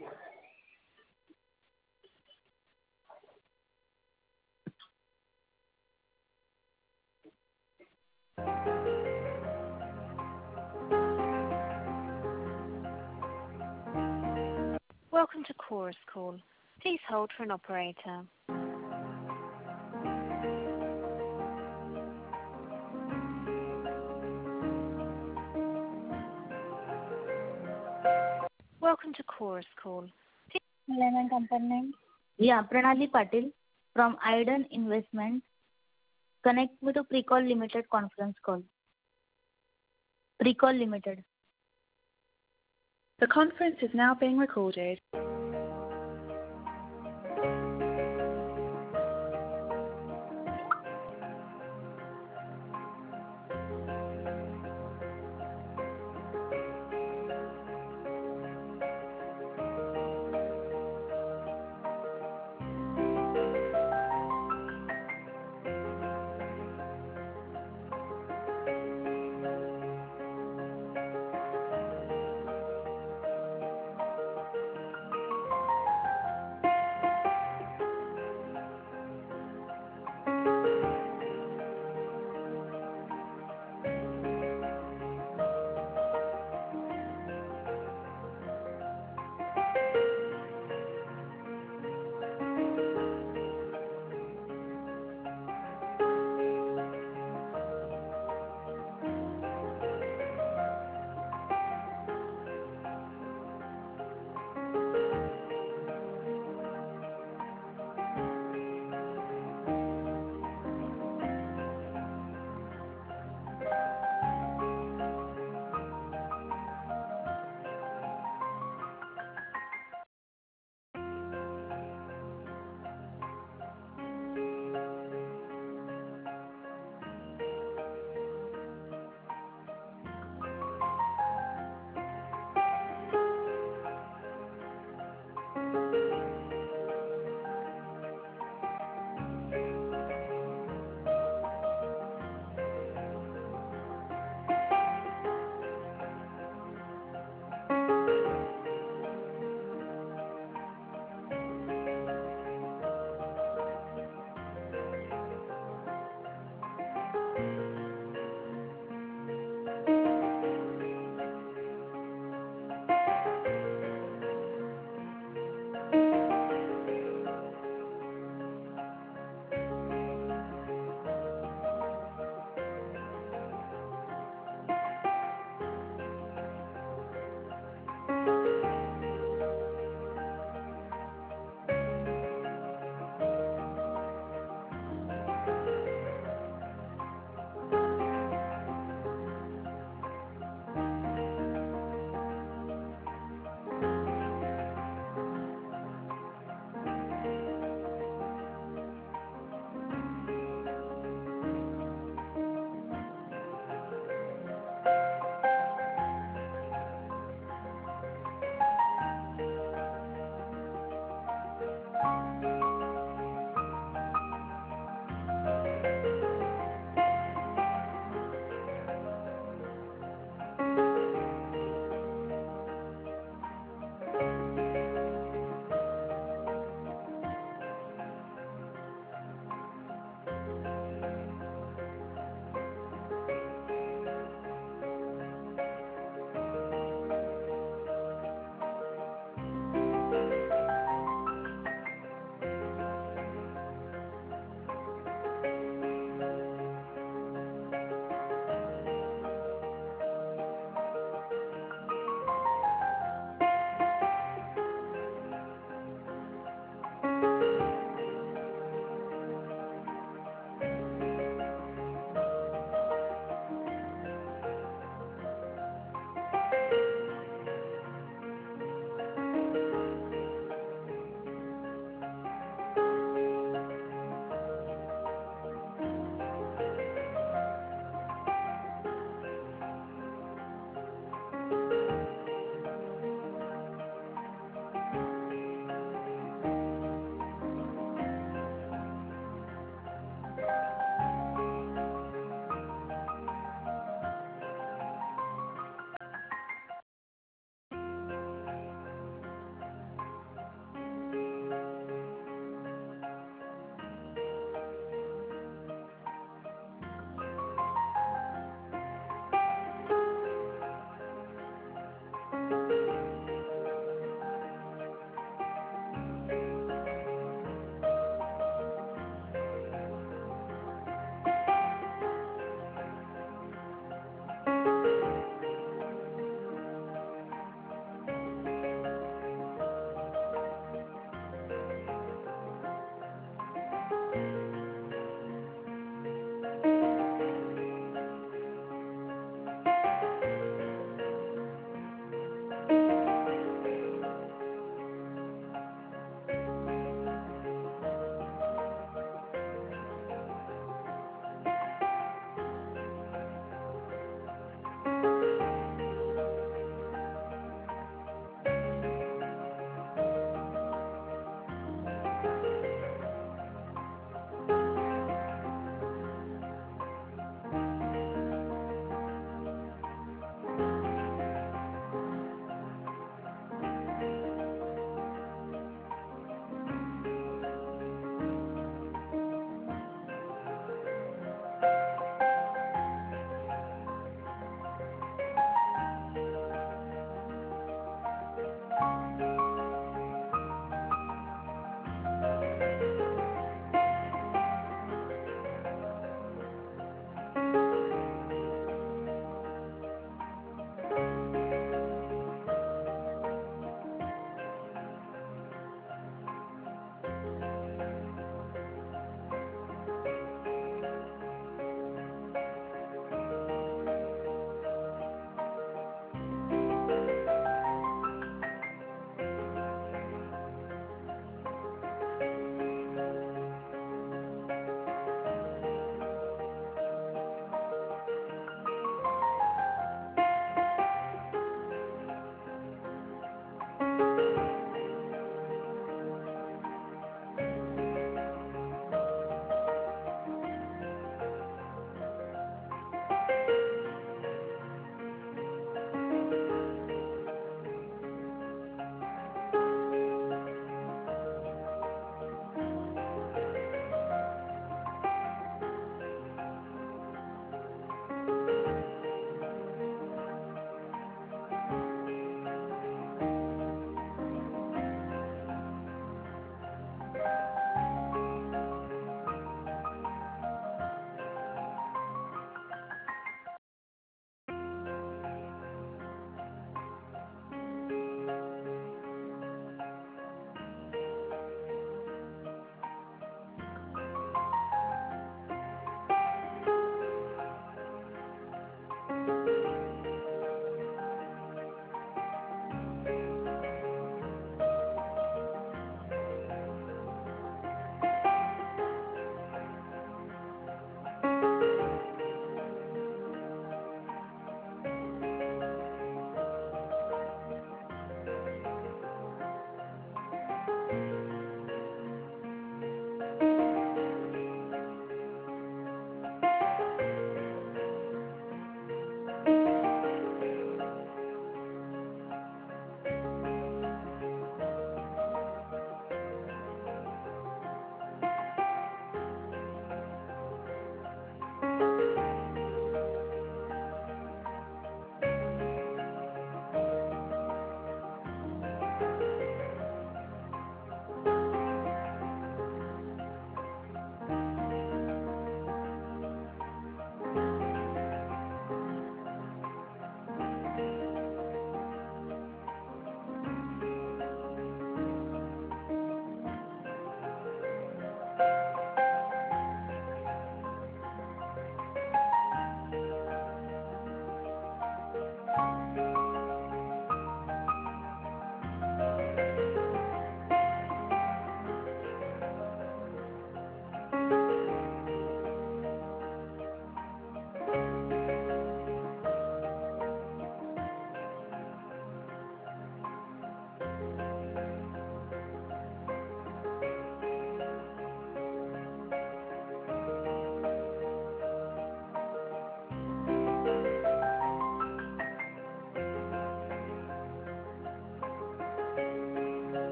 Welcome to Chorus Call. Please hold for an operator. Welcome to Chorus Call. Name and company name. Yeah, Pranali Patil from Iden Investment. Connect me to Precall Limited conference call. Precall Limited. The conference is now being recorded.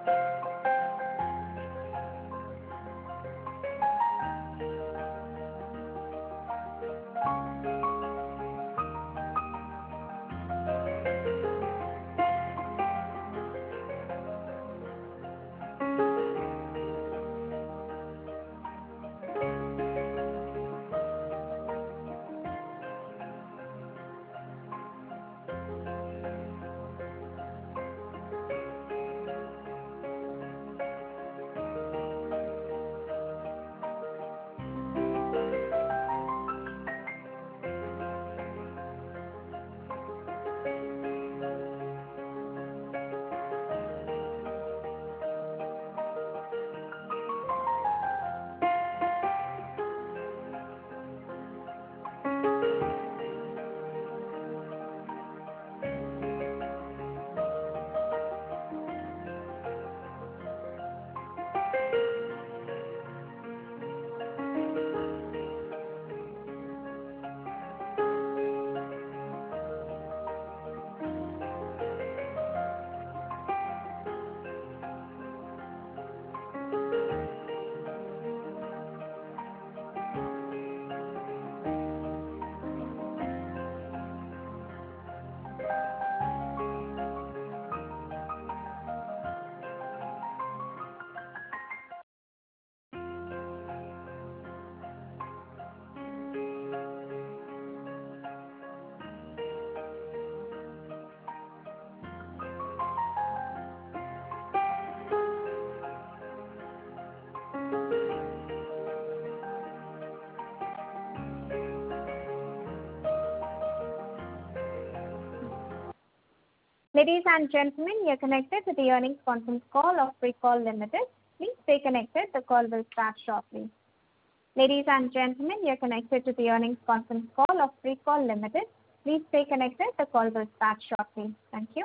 Ladies and gentlemen, you're connected to the earnings conference call of Precall Limited. Please stay connected. The call will start shortly. Ladies and gentlemen, you're connected to the earnings conference call of Precall Limited. Please stay connected. The call will start shortly. Thank you.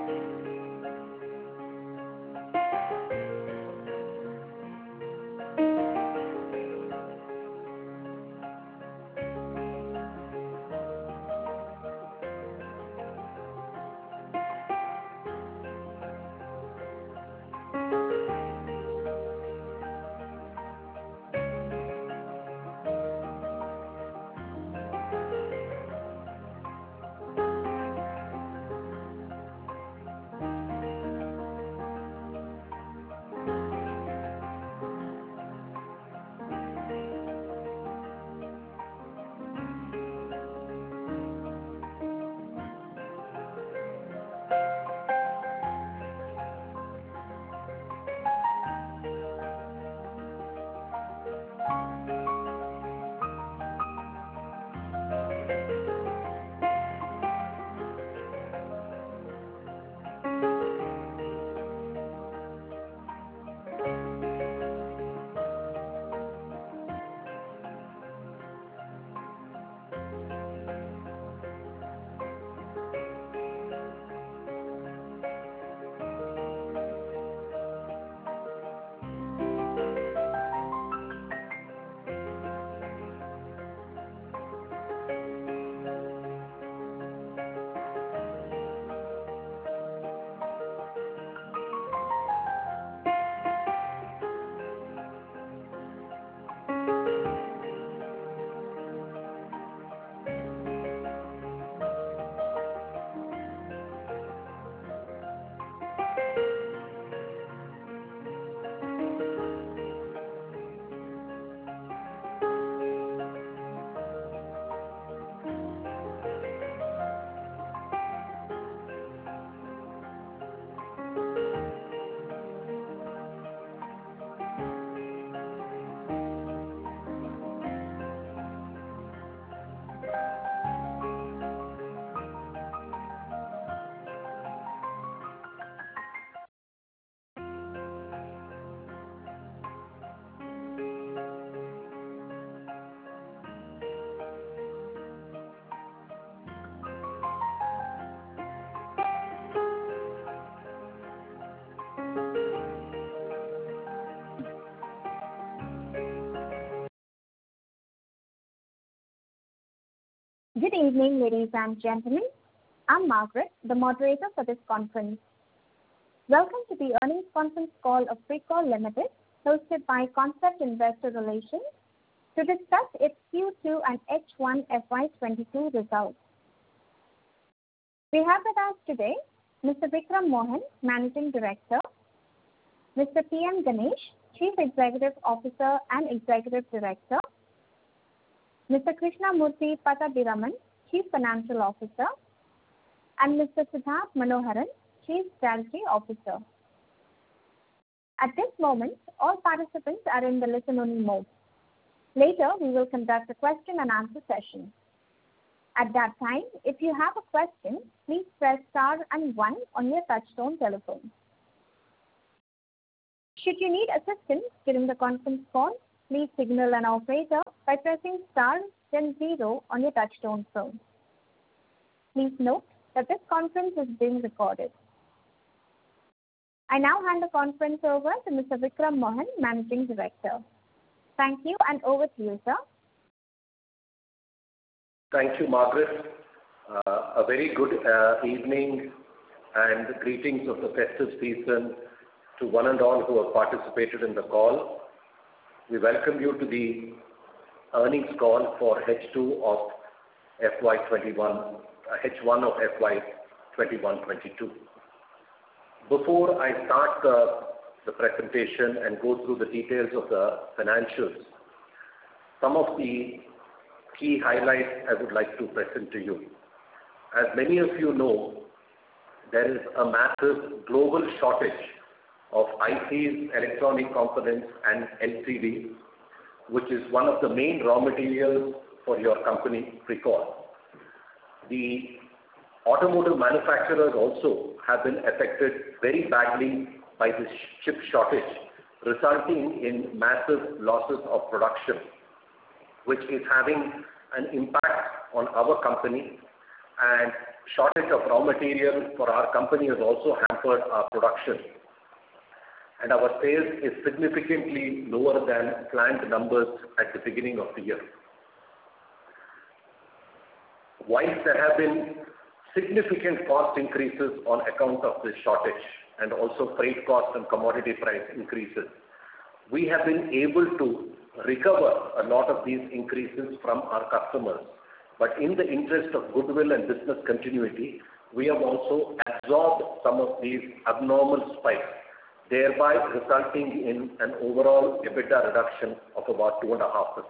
Good evening, ladies and gentlemen. I'm Margaret, the moderator for this conference. Welcome to the earnings conference call of Precall Limited, hosted by Concept Investor Relations, to discuss its Q2 and H1 FY22 results. We have with us today Mr. Vikram Mohan, Managing Director, Mr. P.M. Ganesh, Chief Executive Officer and Executive Director, Mr. Krishnamurthy Pattabiraman, Chief Financial Officer, and Mr. Siddharth Manoharan, Chief Strategy Officer. At this moment, all participants are in the listen-only mode. Later, we will conduct a question and answer session. At that time, if you have a question, please press star and 1 on your touchtone telephone. Should you need assistance during the conference call, please signal an operator by pressing star then 0 on your touchtone phone. Please note that this conference is being recorded. I now hand the conference over to Mr. Vikram Mohan, Managing Director. Thank you, and over to you, sir. Thank you, Margaret. A very good evening and greetings of the festive season to one and all who have participated in the call. We welcome you to the earnings call for H2 of FY21, H1 of FY21-22. Before I start the presentation and go through the details of the financials, some of the key highlights I would like to present to you. As many of you know, there is a massive global shortage of ICs, electronic components and LCD, which is one of the main raw materials for your company, Precall. The automotive manufacturers also have been affected very badly by this chip shortage, resulting in massive losses of production, which is having an impact on our company, and shortage of raw material for our company has also hampered our production. And our sales is significantly lower than planned numbers at the beginning of the year. Whilst there have been significant cost increases on account of this shortage and also freight cost and commodity price increases, we have been able to recover a lot of these increases from our customers. But in the interest of goodwill and business continuity, we have also absorbed some of these abnormal spikes, thereby resulting in an overall EBITDA reduction of about 2.5%.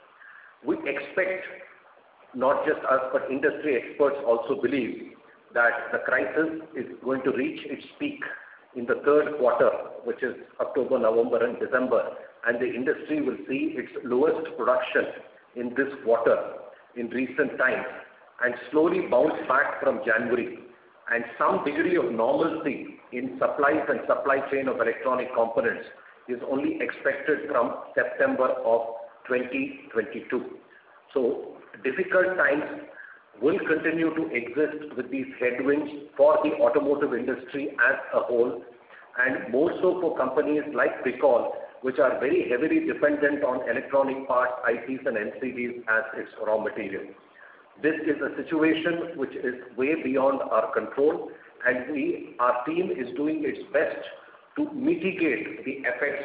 We expect, not just us, but industry experts also believe that the crisis is going to reach its peak in the third quarter, which is October, November and December, and the industry will see its lowest production in this quarter in recent times and slowly bounce back from January. And some degree of normalcy in supplies and supply chain of electronic components is only expected from September of 2022. So difficult times will continue to exist with these headwinds for the automotive industry as a whole, and more so for companies like Precall, which are very heavily dependent on electronic parts, ICs and LCDs as its raw material. This is a situation which is way beyond our control, and our team is doing its best to mitigate the effects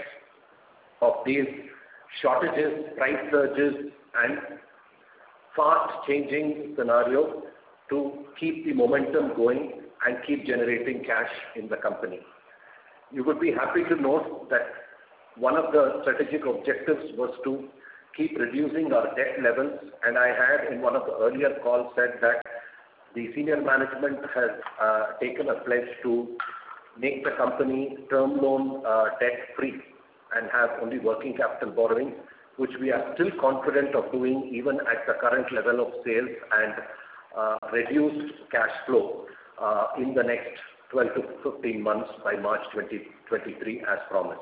of these shortages, price surges and fast changing scenario to keep the momentum going and keep generating cash in the company. You would be happy to note that one of the strategic objectives was to keep reducing our debt levels, and I had in one of the earlier calls said that the senior management has taken a pledge to make the company term loan debt free and have only working capital borrowing, which we are still confident of doing even at the current level of sales and reduced cash flow in the next 12 to 15 months by March 2023 as promised.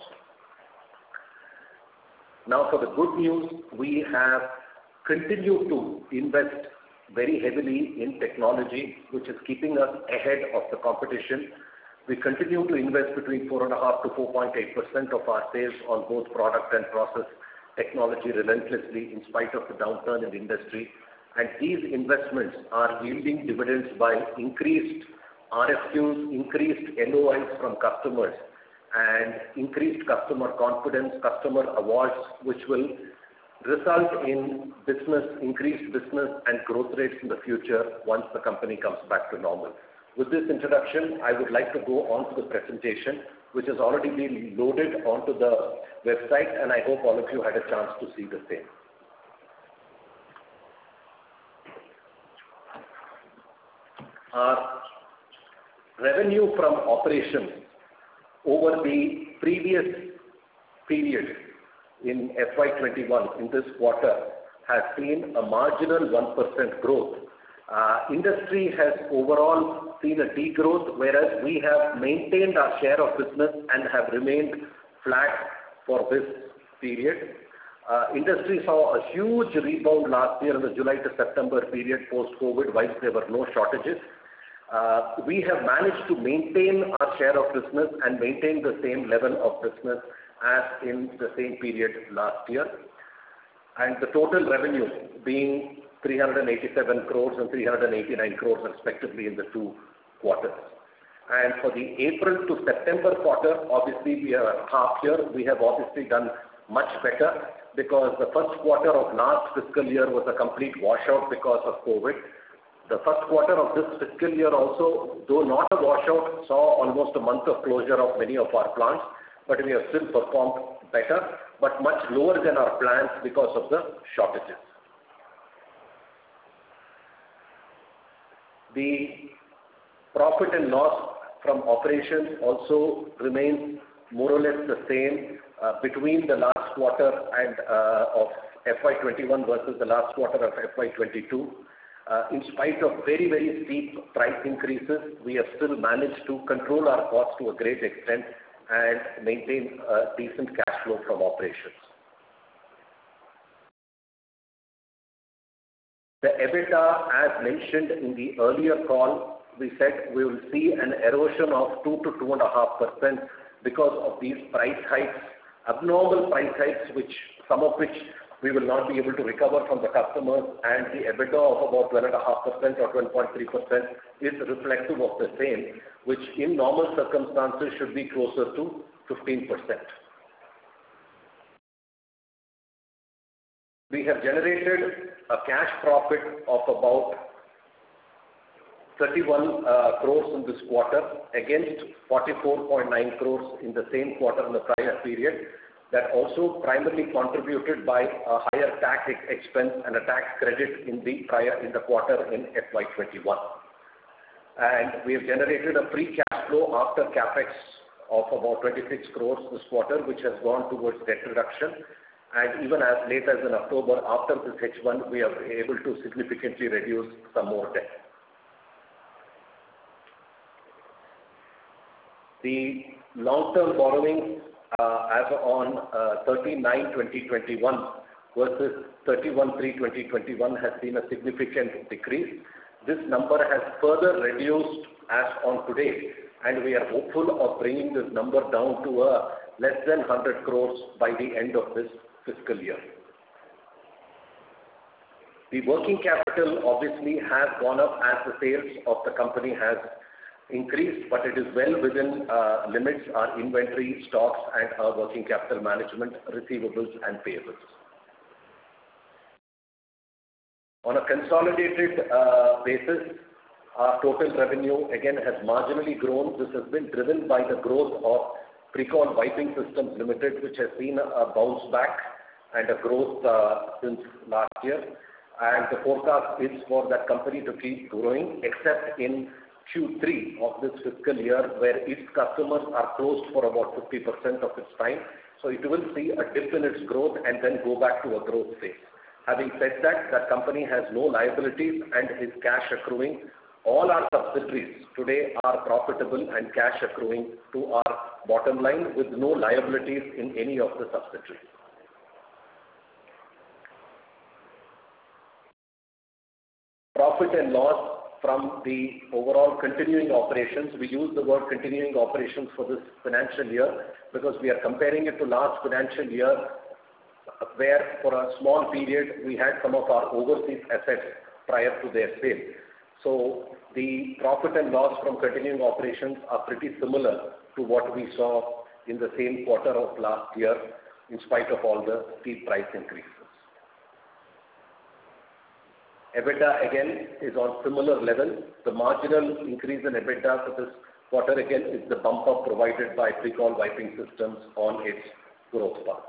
Now for the good news, we have continued to invest very heavily in technology, which is keeping us ahead of the competition. We continue to invest between 4.5% to 4.8% of our sales on both product and process technology relentlessly in spite of the downturn in the industry. And these investments are yielding dividends by increased RFQs, increased LOIs from customers, and increased customer confidence, customer awards, which will result in increased business and growth rates in the future once the company comes back to normal. With this introduction, I would like to go on to the presentation, which has already been loaded onto the website, and I hope all of you had a chance to see the same. Our revenue from operations over the previous period in FY21 in this quarter has seen a marginal 1% growth. Industry has overall seen a degrowth, whereas we have maintained our share of business and have remained flat for this period. Industry saw a huge rebound last year in the July to September period post-COVID, whilst there were no shortages. We have managed to maintain our share of business and maintain the same level of business as in the same period last year. And the total revenue being 387 crores and 389 crores respectively in the two quarters. And for the April to September quarter, obviously we are half year, we have obviously done much better because the first quarter of last fiscal year was a complete washout because of COVID. The first quarter of this fiscal year also, though not a washout, saw almost a month of closure of many of our plants, but we have still performed better, but much lower than our plans because of the shortages. The profit and loss from operations also remains more or less the same between the last quarter and of FY21 versus the last quarter of FY22. In spite of very, very steep price increases, we have still managed to control our costs to a great extent and maintain a decent cash flow from operations. The EBITDA, as mentioned in the earlier call, we said we will see an erosion of 2 to 2.5% because of these price hikes, abnormal price hikes, some of which we will not be able to recover from the customers, and the EBITDA of about 12.5% or 12.3% is reflective of the same, which in normal circumstances should be closer to 15%. We have generated a cash profit of about 31 crores in this quarter against 44.9 crores in the same quarter in the prior period. That also primarily contributed by a higher tax expense and a tax credit in the quarter in FY21. And we have generated a free cash flow after capex of about 26 crores this quarter, which has gone towards debt reduction. And even as late as in October, after this H1, we are able to significantly reduce some more debt. The long-term borrowings as on 13/9/2021 versus 31/3/2021 has seen a significant decrease. This number has further reduced as on today, and we are hopeful of bringing this number down to less than 100 crores by the end of this fiscal year. The working capital obviously has gone up as the sales of the company has increased, but it is well within limits, our inventory, stocks, and our working capital management, receivables and payables. On a consolidated basis, our total revenue again has marginally grown. This has been driven by the growth of Precol Piping Systems Limited, which has seen a bounce back and a growth since last year. And the forecast is for that company to keep growing, except in Q3 of this fiscal year, where its customers are closed for about 50% of its time. So it will see a dip in its growth and then go back to a growth phase. Having said that, the company has no liabilities and is cash accruing. All our subsidiaries today are profitable and cash accruing to our bottom line with no liabilities in any of the subsidiaries. Profit and loss from the overall continuing operations. We use the word continuing operations for this financial year because we are comparing it to last financial year, where for a small period we had some of our overseas assets prior to their sale. So the profit and loss from continuing operations are pretty similar to what we saw in the same quarter of last year, in spite of all the steep price increases. EBITDA again is on similar level. The marginal increase in EBITDA for this quarter again is the bump up provided by Precol Wiping Systems on its growth path.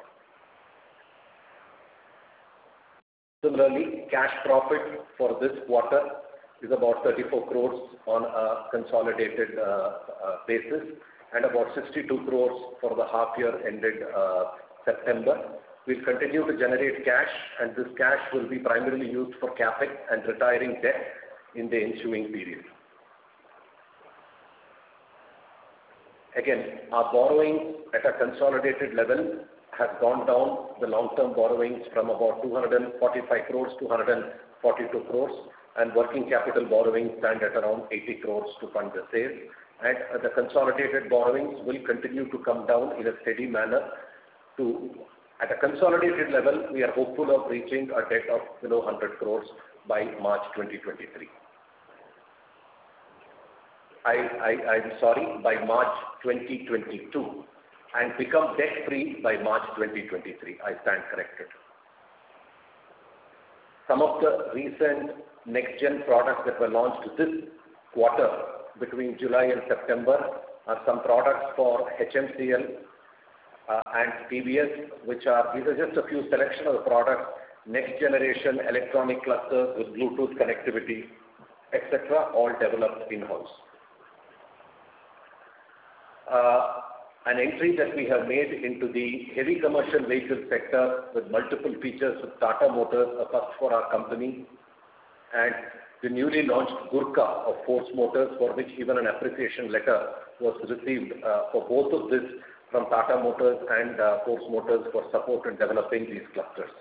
Similarly, cash profit for this quarter is about 34 crores on a consolidated basis and about 62 crores for the half year ended September. We'll continue to generate cash, and this cash will be primarily used for CapEx and retiring debt in the ensuing period. Again, our borrowings at a consolidated level has gone down, the long-term borrowings from about 245 crores to 142 crores, and working capital borrowings stand at around 80 crores to fund the sale. And the consolidated borrowings will continue to come down in a steady manner at a consolidated level, we are hopeful of reaching a debt of below 100 crores by March 2023. I'm sorry, by March 2022, and become debt-free by March 2023. I stand corrected. Some of the recent next-gen products that were launched this quarter between July and September are some products for HMCL and TVS, these are just a few selection of the products, next generation electronic clusters with Bluetooth connectivity, etc., all developed in-house. An entry that we have made into the heavy commercial vehicle sector with multiple features with Tata Motors, a first for our company, and the newly launched Gurkha of Force Motors, for which even an appreciation letter was received for both of this from Tata Motors and Force Motors for support in developing these clusters.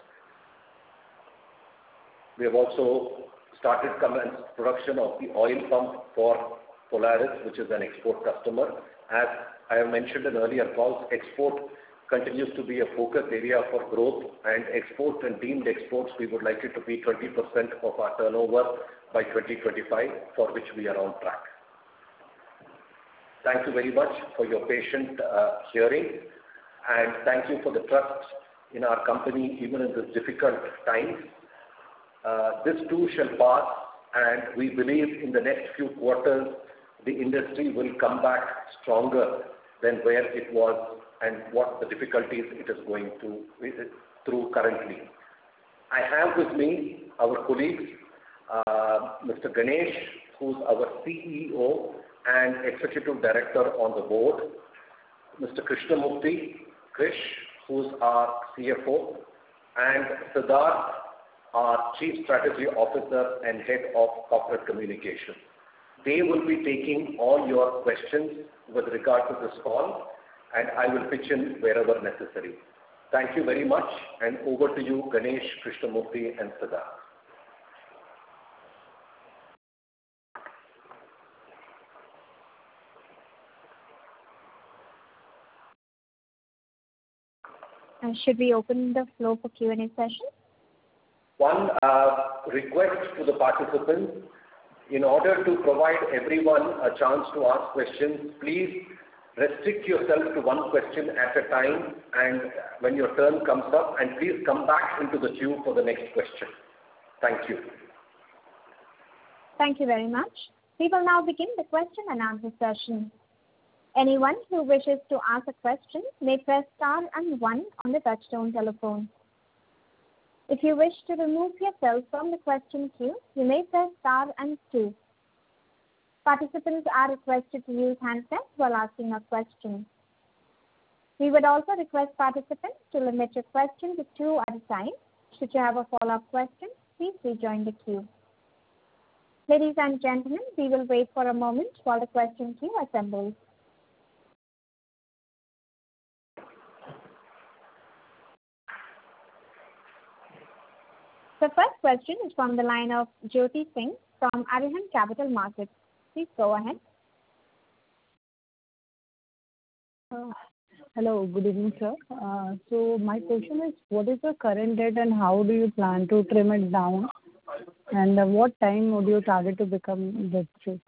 We have also started production of the oil pump for Polaris, which is an export customer. As I have mentioned in earlier calls, export continues to be a focus area for growth, and export and deemed exports, we would like it to be 20% of our turnover by 2025, for which we are on track. Thank you very much for your patient hearing, and thank you for the trust in our company even in this difficult times. This too shall pass, and we believe in the next few quarters the industry will come back stronger than where it was and what the difficulties it is going through currently. I have with me our colleagues, Mr. Ganesh, who's our CEO and Executive Director on the board, Mr. Krishnamurthy, Krish, who's our CFO, and Siddharth, our Chief Strategy Officer and Head of Corporate Communications. They will be taking all your questions with regard to this call, and I will pitch in wherever necessary. Thank you very much, and over to you, Ganesh, Krishnamurthy, and Siddharth. Should we open the floor for Q&A session? One request to the participants, in order to provide everyone a chance to ask questions, please restrict yourself to one question at a time, and when your turn comes up, and please come back into the queue for the next question. Thank you. Thank you very much. We will now begin the question and answer session. Anyone who wishes to ask a question may press star and 1 on the touchtone telephone. If you wish to remove yourself from the question queue, you may press star and 2. Participants are requested to use handsets while asking a question. We would also request participants to limit your question to 2 at a time. Should you have a follow-up question, please rejoin the queue. Ladies and gentlemen, we will wait for a moment while the question queue assembles. The first question is from the line of Jyoti Singh from Arihant Capital Markets. Please go ahead. Hello, good evening, sir. So my question is, what is the current debt and how do you plan to trim it down? And what time would you target to become debt-free?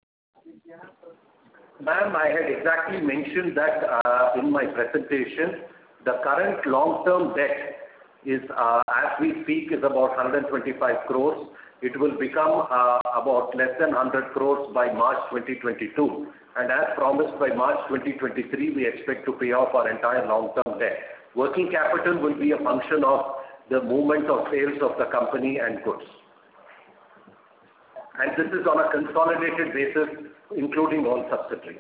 Ma'am, I had exactly mentioned that in my presentation. The current long-term debt is, as we speak, is about 125 crores. It will become about less than 100 crores by March 2022. And as promised, by March 2023, we expect to pay off our entire long-term debt. Working capital will be a function of the movement of sales of the company and goods. And this is on a consolidated basis, including all subsidiaries.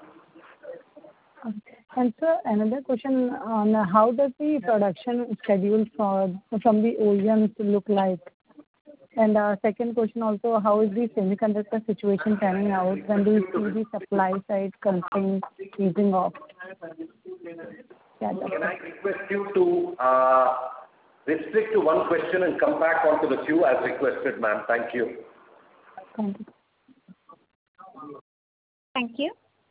Okay. And sir, another question on how does the production schedule from the OEMs look like? And second question also, how is the semiconductor situation panning out? When do you see the supply side constraints easing off? Can I request you to restrict to one question and come back onto the queue as requested, ma'am? Thank you. Thank you. Thank you.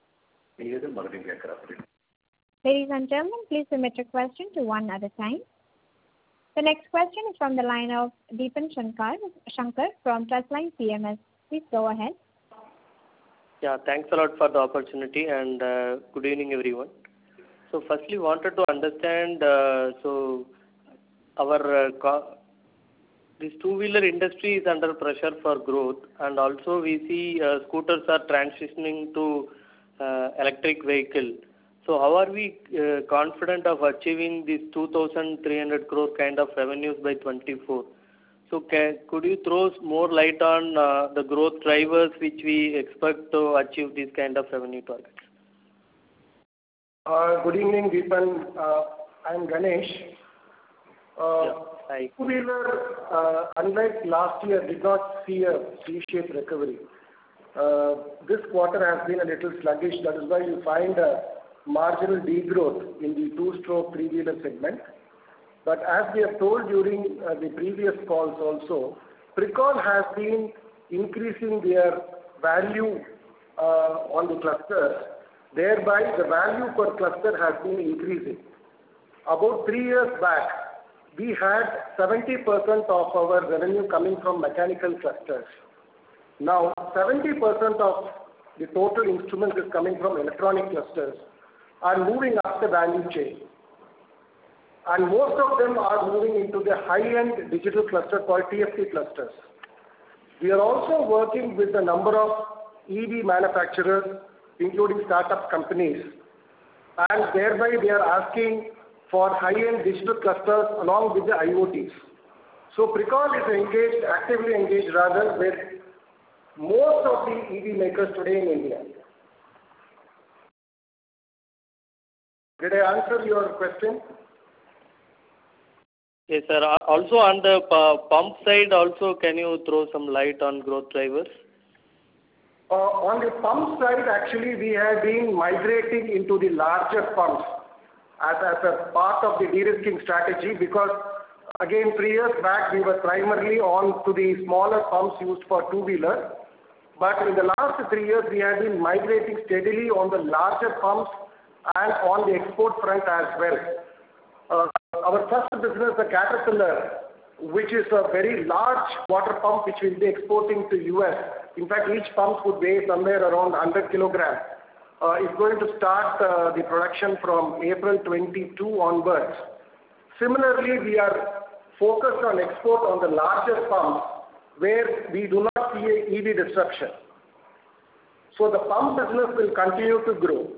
Ladies and gentlemen, please submit your question to one at a time. The next question is from the line of Deepan Shankar from Trustline PMS. Please go ahead. Yeah, thanks a lot for the opportunity and good evening everyone. So firstly wanted to understand, this two-wheeler industry is under pressure for growth, and also we see scooters are transitioning to electric vehicle. So how are we confident of achieving this 2,300 crore kind of revenues by 24? So could you throw more light on the growth drivers which we expect to achieve this kind of revenue targets? Good evening, Deepan. I'm Ganesh. Hi. Two-wheeler, unlike last year, did not see a C-shaped recovery. This quarter has been a little sluggish. That is why you find a marginal degrowth in the two-stroke three-wheeler segment. But as we have told during the previous calls also, Pricol has been increasing their value on the clusters. Thereby, the value per cluster has been increasing. About 3 years back, we had 70% of our revenue coming from mechanical clusters. Now, 70% of the total instruments is coming from electronic clusters, are moving up the value chain. And most of them are moving into the high-end digital cluster called TFT clusters. We are also working with a number of EV manufacturers, including startup companies, and thereby they are asking for high-end digital clusters along with the IoTs. So Pricol is engaged, actively engaged rather, with most of the EV makers today in India. Did I answer your question? Yes, sir. Also on the pump side, also can you throw some light on growth drivers? On the pump side, actually, we have been migrating into the larger pumps as a part of the de-risking strategy, because again 3 years back we were primarily on to the smaller pumps used for two-wheeler, but in the last 3 years we have been migrating steadily on the larger pumps and on the export front as well. Our first business, the Caterpillar, which is a very large water pump which will be exporting to US. In fact, each pump would weigh somewhere around 100 kilograms. Is going to start the production from April 22 onwards. Similarly, we are focused on export on the larger pumps where we do not see a EV disruption. So the pump business will continue to grow.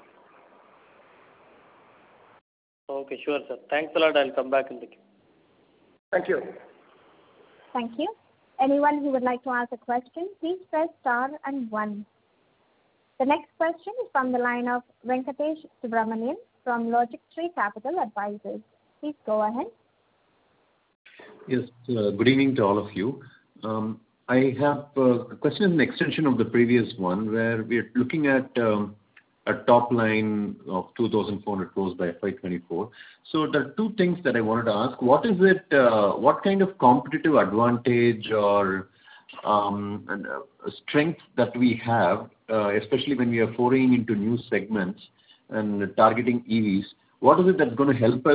Okay, sure, sir. Thanks a lot. I'll come back in the queue. Thank you. Thank you. Anyone who would like to ask a question, please press star and 1. The next question is from the line of Venkatesh Subramanian from Logic Tree Capital Advisors. Please go ahead. Yes, good evening to all of you. I have a question in extension of the previous one, where we are looking at a top line of 2,400 crores by FY24. So there are two things that I wanted to ask. What is it? What kind of competitive advantage or strength that we have, especially when we are foraying into new segments and targeting EVs? What is it that's going to help us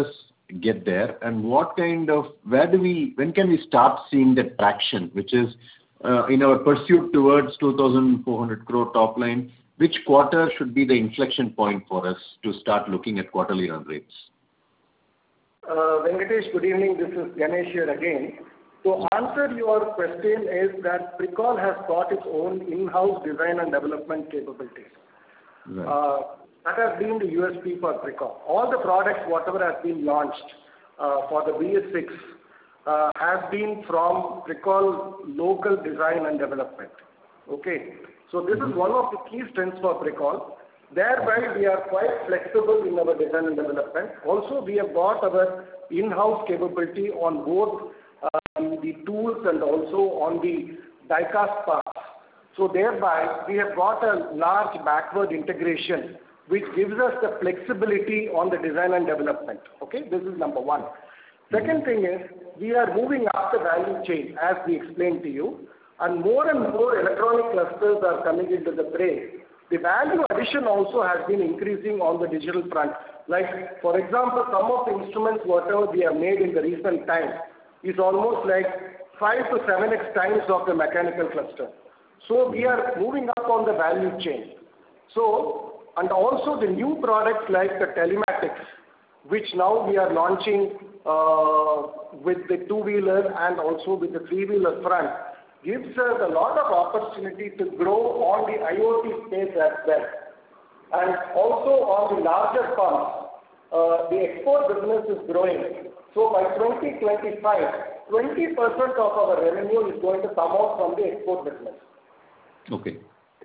get there? And when can we start seeing the traction, which is in our pursuit towards 2,400 crore top line? Which quarter should be the inflection point for us to start looking at quarterly run rates? Venkatesh, good evening. This is Ganesh here again. To answer your question is that Pricol has got its own in-house design and development capabilities. Right. That has been the USP for Pricol. All the products, whatever has been launched for the BS6 has been from Pricol local design and development. Okay. So this is one of the key strengths for Pricol. Thereby, we are quite flexible in our design and development. Also, we have got our in-house capability on both the tools and also on the die-cast parts. So thereby, we have got a large backward integration, which gives us the flexibility on the design and development. Okay, this is number one. Second thing is, we are moving up the value chain, as we explained to you, and more electronic clusters are coming into the fray. The value addition also has been increasing on the digital front. Like, for example, some of the instruments, whatever we have made in the recent times, is almost like 5 to 7x times of the mechanical cluster. So we are moving up on the value chain. So, and also the new products like the telematics, which now we are launching with the two-wheeler and also with the three-wheeler front, gives us a lot of opportunity to grow on the IoT space as well. And also on the larger pumps, the export business is growing. So by 2025, 20% of our revenue is going to come out from the export business. Okay.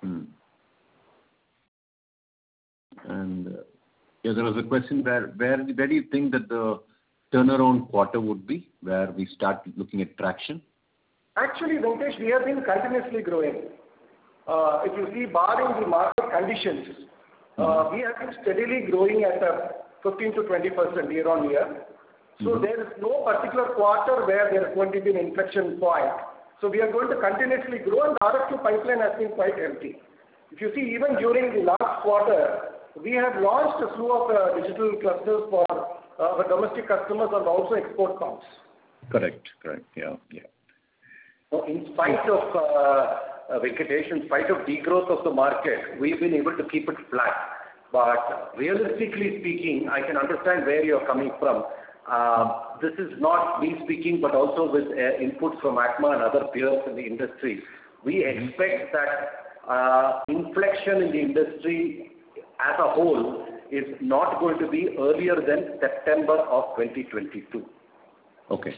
And there was a question where do you think that the turnaround quarter would be, where we start looking at traction? Actually, Venkatesh, we have been continuously growing. If you see, barring the market conditions, we have been steadily growing at a 15 to 20% year on year. So there is no particular quarter where there is going to be an inflection point. So we are going to continuously grow, and the RFQ pipeline has been quite healthy. If you see, even during the last quarter, we have launched a slew of digital clusters for our domestic customers and also export pumps. Correct. Yeah. So in spite of Venkatesh, in spite of degrowth of the market, we've been able to keep it flat. But realistically speaking, I can understand where you're coming from. This is not me speaking, but also with inputs from ACMA and other peers in the industry. We expect that inflection in the industry as a whole is not going to be earlier than September of 2022. Okay.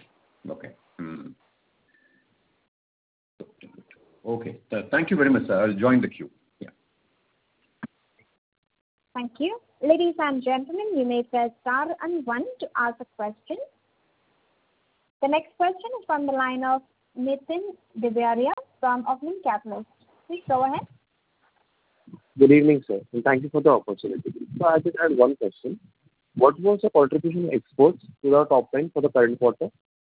Okay. Thank you very much, sir. I'll join the queue. Yeah. Thank you. Ladies and gentlemen, you may press star and 1 to ask a question. The next question is from the line of Nitin Divaria from Opening Capital. Please go ahead. Good evening, sir, and thank you for the opportunity. So I just had one question. What was the contribution of exports to the top line for the current quarter?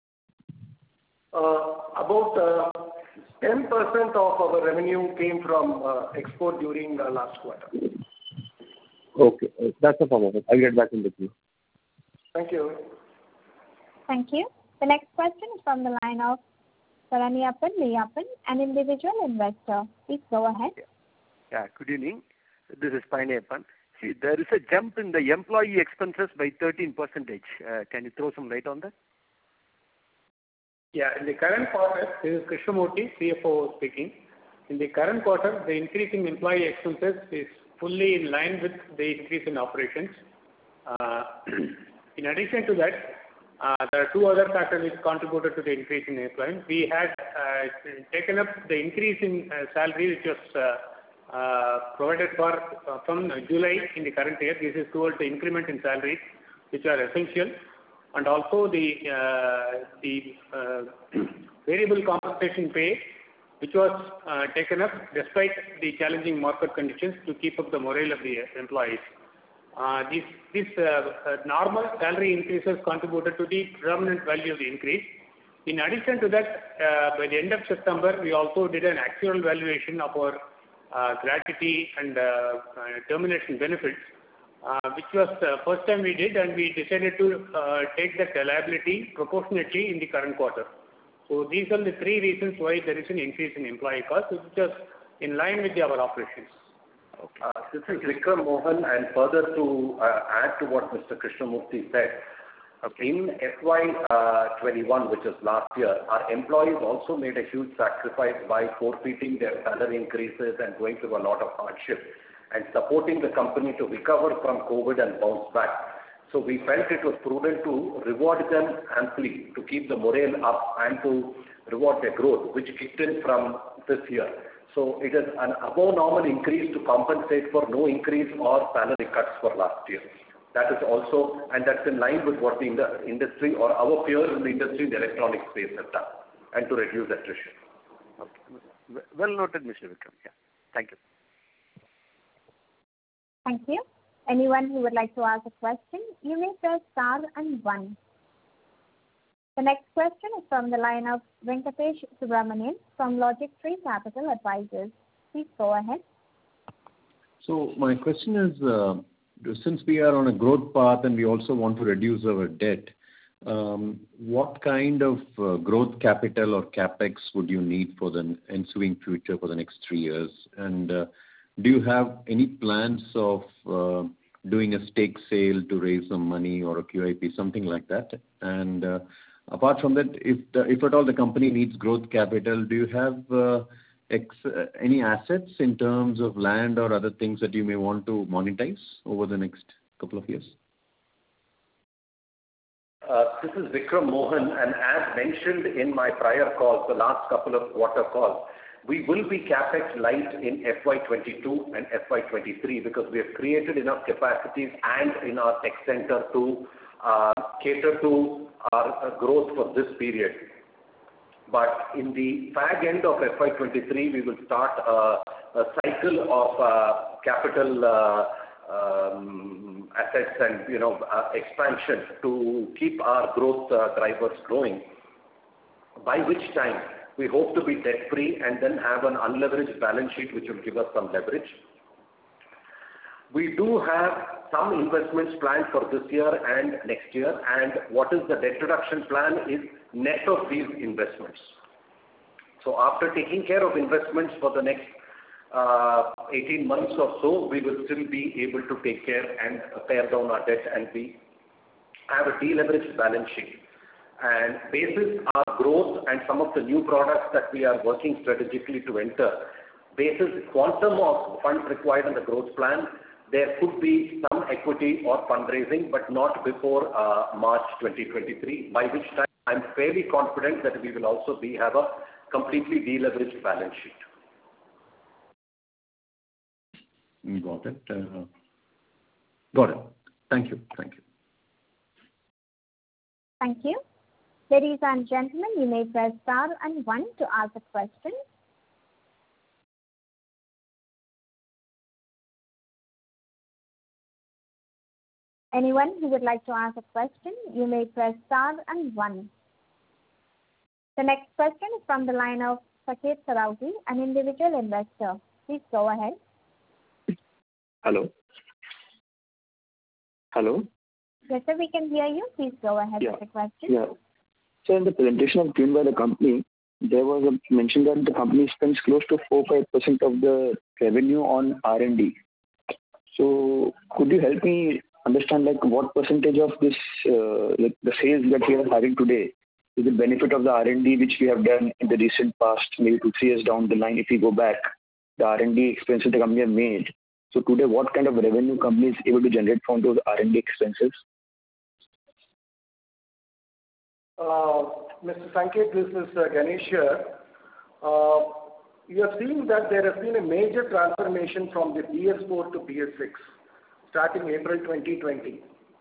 About 10% of our revenue came from export during the last quarter. Okay, that's the form of it. I'll get back in the queue. Thank you. Thank you. The next question is from the line of Saranyappan Liyappan, an individual investor. Please go ahead. Yeah, good evening. This is Saranyappan. See, there is a jump in the employee expenses by 13%. Can you throw some light on that? Yeah, in the current quarter, this is Krishnamurthy, CFO speaking. In the current quarter, the increase in employee expenses is fully in line with the increase in operations. In addition to that, there are two other factors which contributed to the increase in employment. We had taken up the increase in salary, which was provided for from July in the current year. This is towards the increment in salaries, which are essential. And also the variable compensation pay, which was taken up despite the challenging market conditions to keep up the morale of the employees. This normal salary increases contributed to the predominant value of the increase. In addition to that, by the end of September, we also did an actual valuation of our gratuity and termination benefits. which was the first time we did, and we decided to take that liability proportionately in the current quarter. So these are the three reasons why there is an increase in employee cost, which is just in line with our operations. Okay. This is Vikram Mohan, and further to add to what Mr. Krishnamurthy said, in FY21, which is last year, our employees also made a huge sacrifice by forfeiting their salary increases and going through a lot of hardship and supporting the company to recover from COVID and bounce back. So we felt it was prudent to reward them amply to keep the morale up and to reward their growth, which kicked in from this year. So it is an above normal increase to compensate for no increase or salary cuts for last year. That is also, and that's in line with what the industry or our peers in the industry in the electronic space have done, and to reduce attrition. Okay. Well noted, Mr. Vikram. Yeah. Thank you. Thank you. Anyone who would like to ask a question, you may press star and 1. The next question is from the line of Venkatesh Subramanian from Logic Tree Capital Advisors. Please go ahead. So my question is, since we are on a growth path and we also want to reduce our debt, what kind of growth capital or capex would you need for the ensuing future for the next 3 years? And do you have any plans of doing a stake sale to raise some money or a QIP, something like that? And apart from that, if at all the company needs growth capital, do you have any assets in terms of land or other things that you may want to monetize over the next couple of years? This is Vikram Mohan, and as mentioned in my prior calls, the last couple of quarter calls, we will be capex light in FY22 and FY23 because we have created enough capacities and in our tech center to cater to our growth for this period. But in the fag end of FY23, we will start a cycle of capital assets and expansion to keep our growth drivers growing. By which time we hope to be debt free and then have an unleveraged balance sheet, which will give us some leverage. We do have some investments planned for this year and next year, and what is the debt reduction plan is net of these investments. So after taking care of investments for the next 18 months or so, we will still be able to take care and pare down our debt, and we have a deleveraged balance sheet. And basis our growth and some of the new products that we are working strategically to enter, basis quantum of funds required in the growth plan, there could be some equity or fundraising, but not before March 2023, by which time I'm fairly confident that we will also have a completely deleveraged balance sheet. Got it. Got it. Thank you. Thank you. Thank you. Ladies and gentlemen, you may press star and 1 to ask a question. Anyone who would like to ask a question, you may press star and 1. The next question is from the line of Saket Sarauti, an individual investor. Please go ahead. Hello. Hello. Yes, sir, we can hear you. Please go ahead with the question. Yeah. So in the presentation given by the company, there was a mention that the company spends close to 4-5% of the revenue on R&D. So could you help me understand what percentage of this, the sales that we are having today is the benefit of the R&D which we have done in the recent past, maybe 2-3 years down the line, if we go back, the R&D expenses the company have made. So today, what kind of revenue company is able to generate from those R&D expenses? Mr. Sanket, this is Ganesh here. You have seen that there has been a major transformation from the BS4 to BS6 starting April 2020.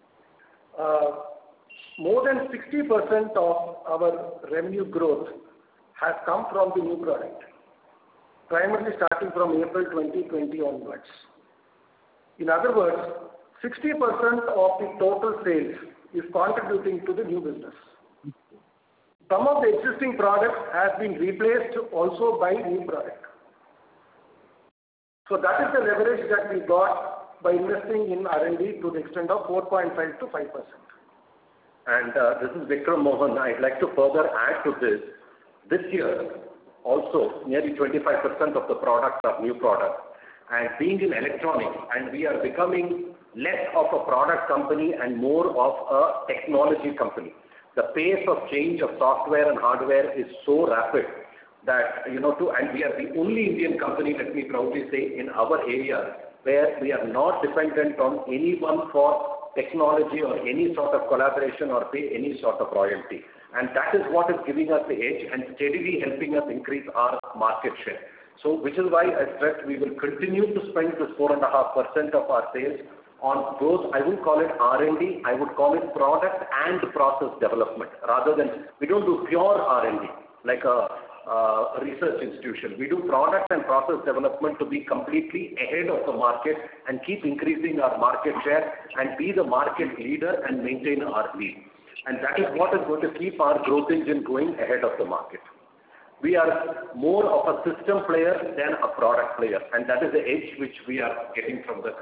More than 60% of our revenue growth has come from the new product, primarily starting from April 2020 onwards. In other words, 60% of the total sales is contributing to the new business. Some of the existing products have been replaced also by new product. So that is the leverage that we got by investing in R&D to the extent of 4.5 to 5%. And this is Vikram Mohan. I'd like to further add to this. This year, also, nearly 25% of the products are new products. And being in electronics, and we are becoming less of a product company and more of a technology company. The pace of change of software and hardware is so rapid that, and we are the only Indian company, let me proudly say, in our area where we are not dependent on anyone for technology or any sort of collaboration or pay any sort of royalty. And that is what is giving us the edge and steadily helping us increase our market share. So, which is why I stressed we will continue to spend this 4.5% of our sales on growth. I wouldn't call it R&D, I would call it product and process development. Rather than, we don't do pure R&D like a research institution. We do product and process development to be completely ahead of the market and keep increasing our market share and be the market leader and maintain our lead. And that is what is going to keep our growth engine going ahead of the market. We are more of a system player than a product player, and that is the edge which we are getting from the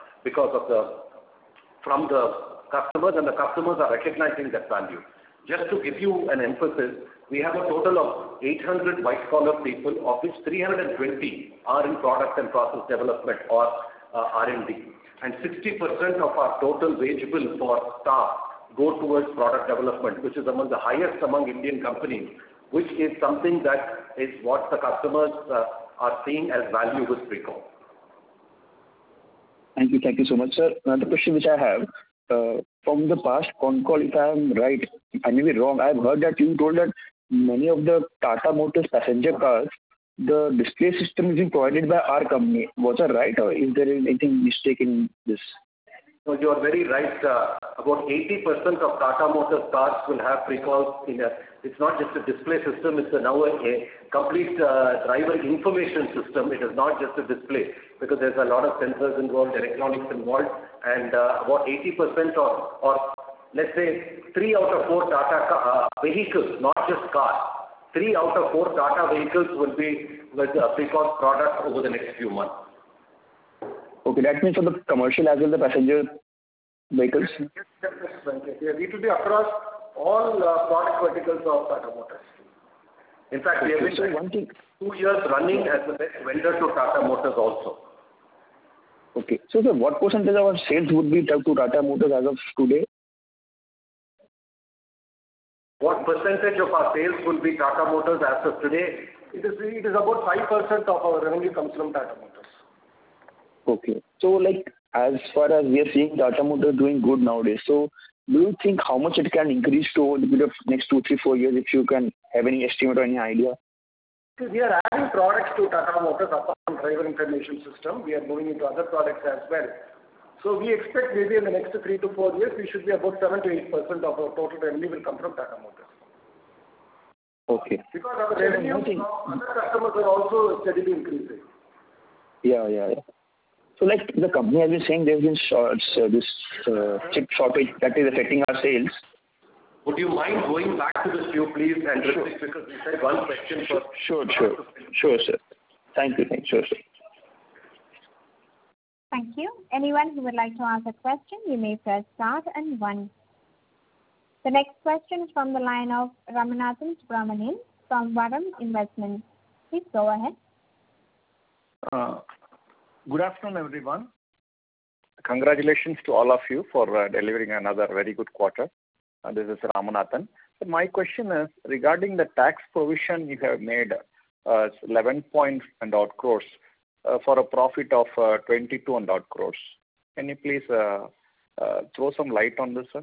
customers, and the customers are recognizing that value. Just to give you an emphasis, we have a total of 800 white-collar people, of which 320 are in product and process development or R&D. And 60% of our total wage bill for staff go towards product development, which is among the highest among Indian companies, which is something that is what the customers are seeing as value with Pricol. Thank you so much, sir. Another question which I have, from the past con call, if I am right, I may be wrong, I have heard that you told that many of the Tata Motors passenger cars, the display system is being provided by our company. Was that right, or is there anything mistake in this? No, you are very right. About 80% of Tata Motors cars will have Pricol in it. It's not just a display system, it's now a complete driver information system. It is not just a display because there's a lot of sensors involved, electronics involved, and about 80% or let's say 3 out of 4 Tata vehicles, not just cars, 3 out of 4 Tata vehicles will be with Pricol product over the next few months. Okay, that means for the commercial as well the passenger vehicles? Yes, it will be across all product verticals of Tata Motors. In fact, we have been 2 years running as the best vendor to Tata Motors also. Okay, so sir, what percentage of our sales would be to Tata Motors as of today? What percentage of our sales will be Tata Motors as of today? It is about 5% of our revenue comes from Tata Motors. Okay. So like as far as we are seeing Tata Motors doing good nowadays, so do you think how much it can increase to the next 2, 3, 4 years, if you can have any estimate or any idea? We are adding products to Tata Motors apart from driver information system. We are moving into other products as well. So we expect maybe in the next 3 to 4 years, we should be about 7 to 8% of our total revenue will come from Tata Motors. Okay. Because our revenue from other customers are also steadily increasing. Yeah. So like the company has been saying there's been this chip shortage that is affecting our sales. Would you mind going back to the queue, please, and repeat, because we said one question for... Sure, sir. Thank you. Sure, sir. Thank you. Anyone who would like to ask a question, you may press star and 1. The next question is from the line of Ramanathan Subramanian from Varam Investments. Please go ahead. Good afternoon, everyone. Congratulations to all of you for delivering another very good quarter. This is Ramanathan. So my question is regarding the tax provision you have made 11 and odd crores for a profit of 22 and odd crores. Can you please throw some light on this, sir?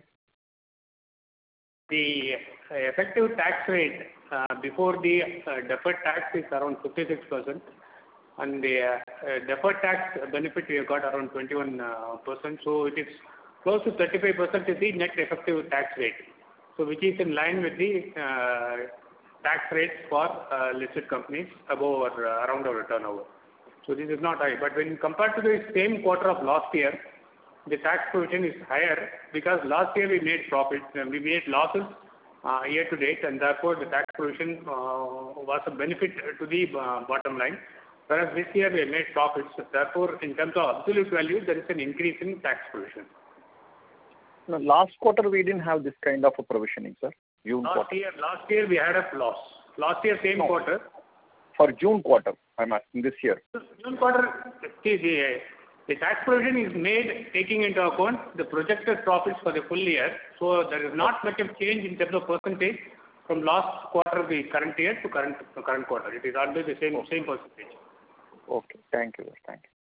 The effective tax rate before the deferred tax is around 56%, and the deferred tax benefit we have got around 21%. So it is close to 35% is the net effective tax rate. So which is in line with the tax rates for listed companies above or around our turnover. So this is not high. But when compared to the same quarter of last year, the tax provision is higher because last year we made profits and we made losses year to date, and therefore the tax provision was a benefit to the bottom line. whereas this year we made profits. Therefore, in terms of absolute value, there is an increase in tax provision. No, last quarter we didn't have this kind of a provisioning, sir. June quarter. Last year we had a loss. Last year same quarter. For June quarter, I'm asking this year. June quarter, the tax provision is made taking into account the projected profits for the full year. So there is not much of change in terms of percentage from last quarter of the current year to current quarter. It is always the same percentage. Okay, thank you. Thank you.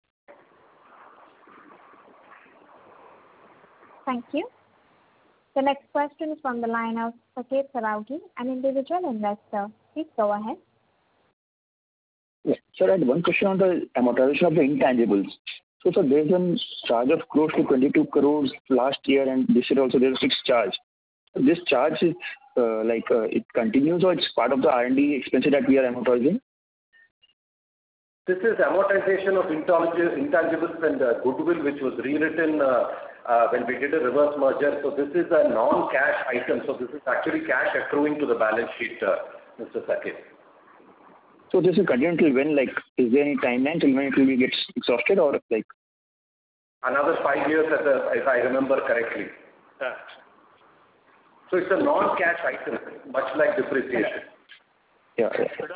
Thank you. The next question is from the line of Saket Saraugi, an individual investor. Please go ahead. Yeah. Sir, I had one question on the amortization of the intangibles. So, sir, there's a charge of close to 22 crores last year, and this year also there's a fixed charge. This charge is it continues, or it's part of the R&D expenses that we are amortizing? This is amortization of intangibles and goodwill, which was rewritten when we did a reverse merger. So this is a non-cash item. So this is actually cash accruing to the balance sheet, Mr. Saket. So this will continue till when? Like, is there any timeline till when it will be gets exhausted, or like? Another 5 years, if I remember correctly. So it's a non-cash item, much like depreciation. Yeah.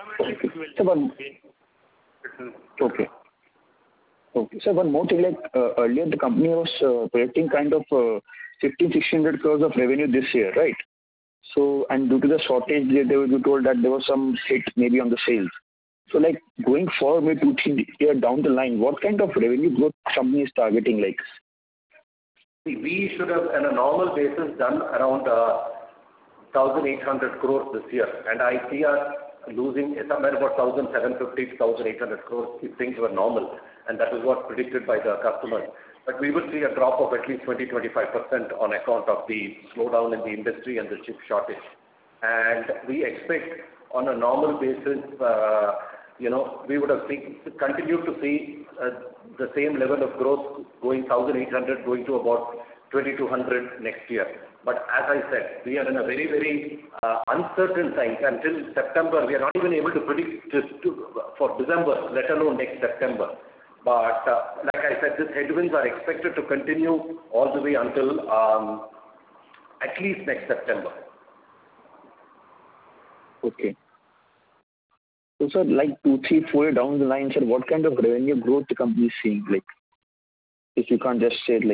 Okay. So one more thing, earlier the company was projecting kind of 1,600 crores of revenue this year, right? So, and due to the shortage, they were told that there was some hit maybe on the sales. So going forward, 2-3 years down the line, what kind of revenue growth company is targeting like? See, we should have, on a normal basis, done around 1,800 crores this year. And I see us losing somewhere about 1,750 to 1,800 crores if things were normal. And that is what's predicted by the customers. But we will see a drop of at least 20-25% on account of the slowdown in the industry and the chip shortage. And we expect on a normal basis, we would have continued to see the same level of growth going 1,800 going to about 2,200 next year. But as I said, we are in a very, very uncertain time. Until September, we are not even able to predict for December, let alone next September. But like I said, these headwinds are expected to continue all the way until at least next September. Okay. So, sir, 2, 3, 4 years down the line, sir, what kind of revenue growth the company is seeing? If you can't just say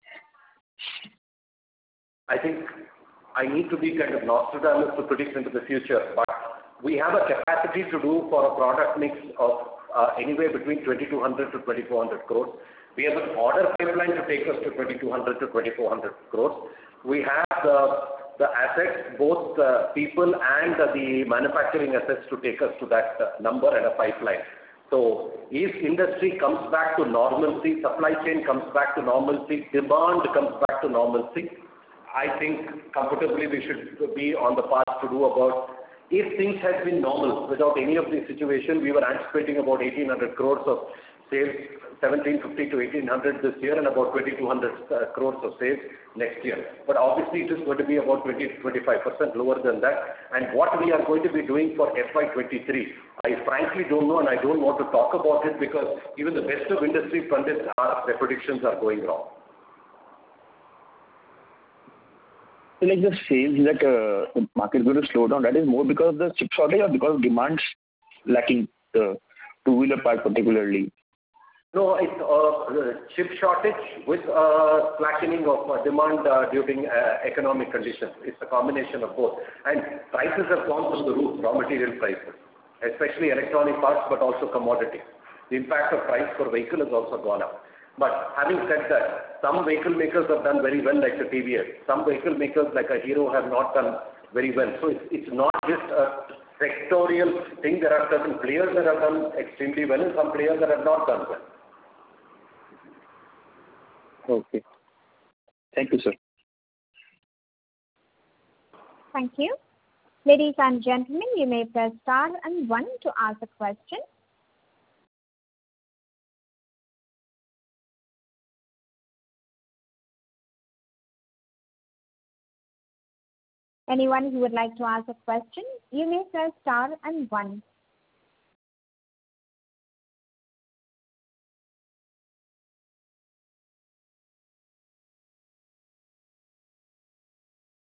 I think I need to be kind of Nostradamus to predict into the future, but we have a capacity to do for a product mix of anywhere between 2,200 to 2,400 crores. We have an order pipeline to take us to 2,200 to 2,400 crores. We have the assets, both the people and the manufacturing assets to take us to that number and a pipeline. So if industry comes back to normalcy, supply chain comes back to normalcy, demand comes back to normalcy, I think comfortably we should be on the path to do about, if things had been normal without any of these situations, we were anticipating about 1,800 crores of sales, 1,750 to 1,800 this year, and about 2,200 crores of sales next year. But obviously it is going to be about 20 to 25% lower than that. And what we are going to be doing for FY23, I frankly don't know, and I don't want to talk about it because even the best of industry pundits, their predictions are going wrong. So the sales that the market is going to slow down, that is more because of the chip shortage or because of demand lacking, the two-wheeler part particularly? No, it's chip shortage with slackening of demand during economic conditions. It's a combination of both. And prices have gone through the roof, raw material prices, especially electronic parts, but also commodities. The impact of price per vehicle has also gone up. But having said that, some vehicle makers have done very well, like the TVS. Some vehicle makers, like a Hero, have not done very well. So it's not just a sectorial thing. There are certain players that have done extremely well and some players that have not done well. Okay. Thank you, sir. Thank you. Ladies and gentlemen, you may press star and 1 to ask a question. Anyone who would like to ask a question, you may press star and 1.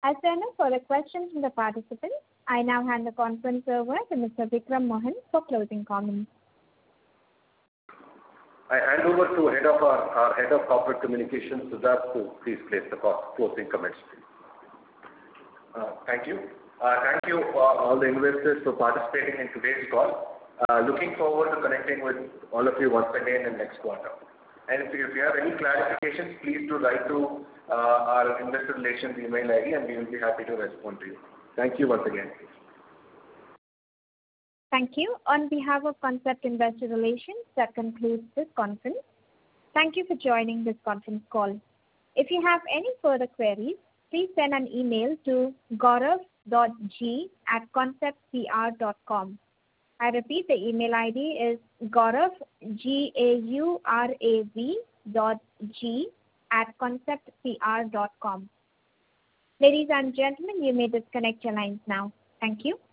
As there are no further questions from the participants, I now hand the conference over to Mr. Vikram Mohan for closing comments. I hand over to our Head of Corporate Communications, Siddharth, to please place the closing comments. Thank you. Thank you all the investors for participating in today's call. Looking forward to connecting with all of you once again in next quarter. And if you have any clarifications, please do write to our investor relations email ID and we will be happy to respond to you. Thank you once again. Thank you. On behalf of Concept Investor Relations, that concludes this conference. Thank you for joining this conference call. If you have any further queries, please send an email to gaurav.g@conceptpr.com. I repeat, the email ID is gaurav, gaurav.g@conceptpr.com. Ladies and gentlemen, you may disconnect your lines now. Thank you.